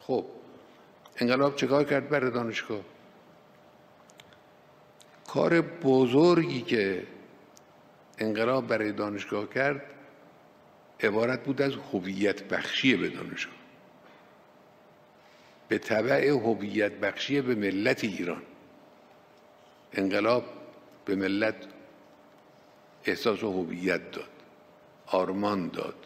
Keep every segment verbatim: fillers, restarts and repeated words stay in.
خب انقلاب چیکار کرد برای دانشگاه؟ کار بزرگی که انقلاب برای دانشگاه کرد عبارت بود از هویت بخشی به دانشگاه، به تبع هویت بخشی به ملت ایران. انقلاب به ملت احساس هویت داد، آرمان داد،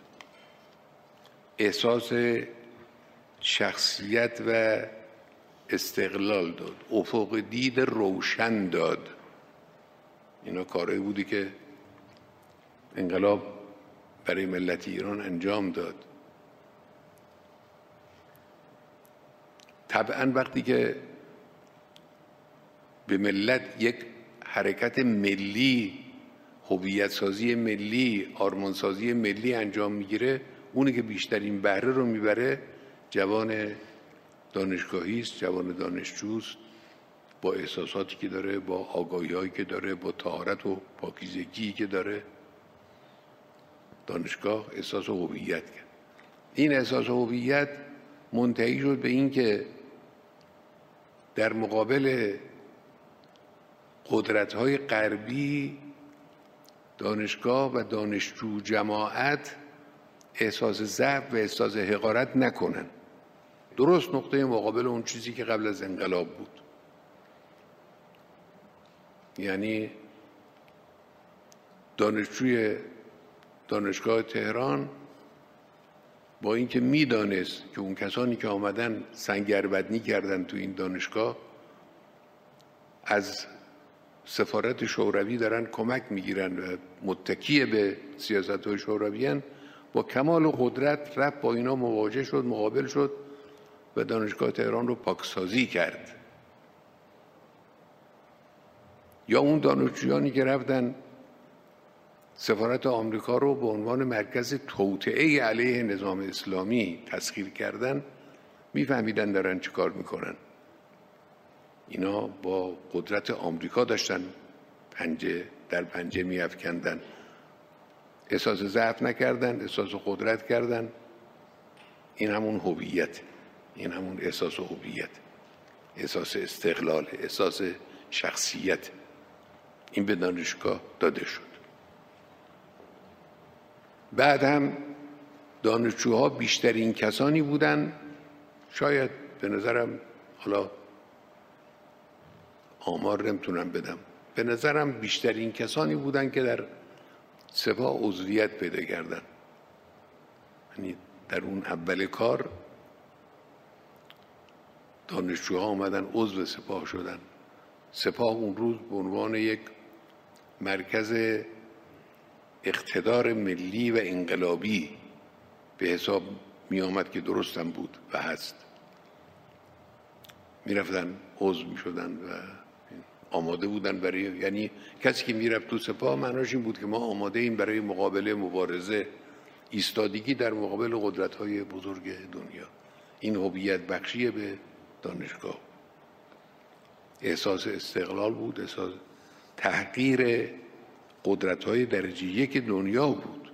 احساس شخصیت و استقلال داد، افق دید روشن داد. اینا کارهایی بودی که انقلاب برای ملت ایران انجام داد. طبعا وقتی که به ملت یک حرکت ملی، هویت سازی ملی، آرمان سازی ملی انجام میگیره، اونی که بیشترین بهره رو میبره جوان دانشگاهی است، جوان دانشجوست، با احساساتی که داره، با آگاهی‌هایی که داره، با طهارت و پاکیزگی که داره. دانشگاه احساس هویت کرد. این احساس هویت منتهی شد به این که در مقابل قدرت‌های غربی دانشگاه و دانشجو جماعت احساس ضعف و احساس حقارت نکنن. درست نقطه مقابل اون چیزی که قبل از انقلاب بود. یعنی دانشجوی دانشگاه تهران با اینکه میدانست که اون کسانی که آمدن سنگربدنی کردن تو این دانشگاه از سفارت شوروی دارن کمک میگیرن و متکی به سیاست‌های شورویان، با کمال قدرت رفت با اینا مواجه شد، مقابل شد و دانشگاه تهران رو پاکسازی کرد. یا اون دانشجویانی که رفتن سفارت آمریکا رو به عنوان مرکز توطئه علیه نظام اسلامی تسخیر کردن، میفهمیدن دارن چه کار میکنن. اینا با قدرت آمریکا داشتن پنجه در پنجه میافکندن. احساس ضعف نکردن، احساس قدرت کردن. این همون هویت، این همون احساس هویت، احساس استقلال، احساس شخصیت. این به دانشگاه داده شد. بعد هم دانشجوها بیشترین کسانی بودن، شاید به نظرم، حالا آمار نمیتونم بدم، به نظرم بیشترین کسانی بودن که در سپاه عضویت پیدا کردن. یعنی در اون اول کار دانشجوها آمدن عضو سپاه شدن. سپاه اون روز به عنوان یک مرکز اقتدار ملی و انقلابی به حساب می آمد که درستم بود و هست. می رفتن عضو می شدن و آماده بودن برای، یعنی کسی که می رفت تو سپاه معناش این بود که ما آماده این برای مقابله، مبارزه، ایستادگی در مقابل قدرت‌های بزرگ دنیا. این هویت بخشی به دانشگاه. احساس استقلال بود، احساس تحقیر قدرت‌های درجه یک دنیا بود.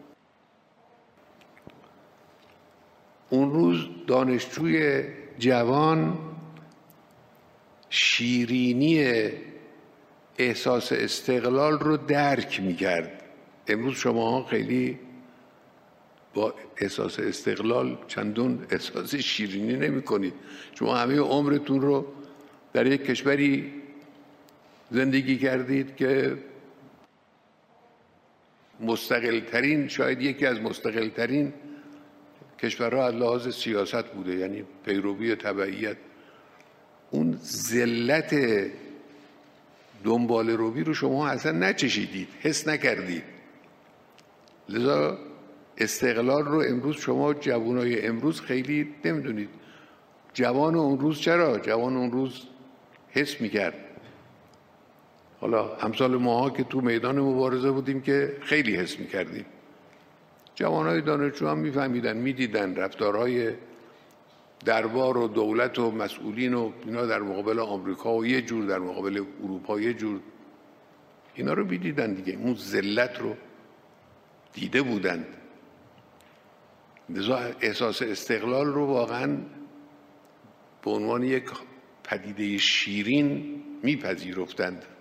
اون روز دانشجوی جوان شیرینی احساس استقلال رو درک می‌کرد. امروز شما خیلی با احساس استقلال چندون احساس شیرینی نمی‌کنید. شما همه عمرتون رو در یک کشوری زندگی کردید که مستقل‌ترین، شاید یکی از مستقل‌ترین کشورها از لحاظ سیاست بوده، یعنی پیروی تبعیت. اون ذلت دنبال روی رو شما اصلا نچشیدید، حس نکردید. لذا استقلال رو امروز شما جوانای امروز خیلی نمیدونید. جوان اون روز چرا؟ جوان اون روز حس میکرد. حالا امثال ماها که تو میدان مبارزه بودیم که خیلی حس میکردیم. جوانای دانشجو هم میفهمیدن، میدیدن رفتارهای دربار و دولت و مسئولین و اینا در مقابل آمریکا و یه جور در مقابل اروپا یه جور، اینا رو میدیدن دیگه. اون ذلت رو دیده بودند. لذا احساس استقلال رو واقعا به عنوان یک پدیده شیرین میپذیرفتند.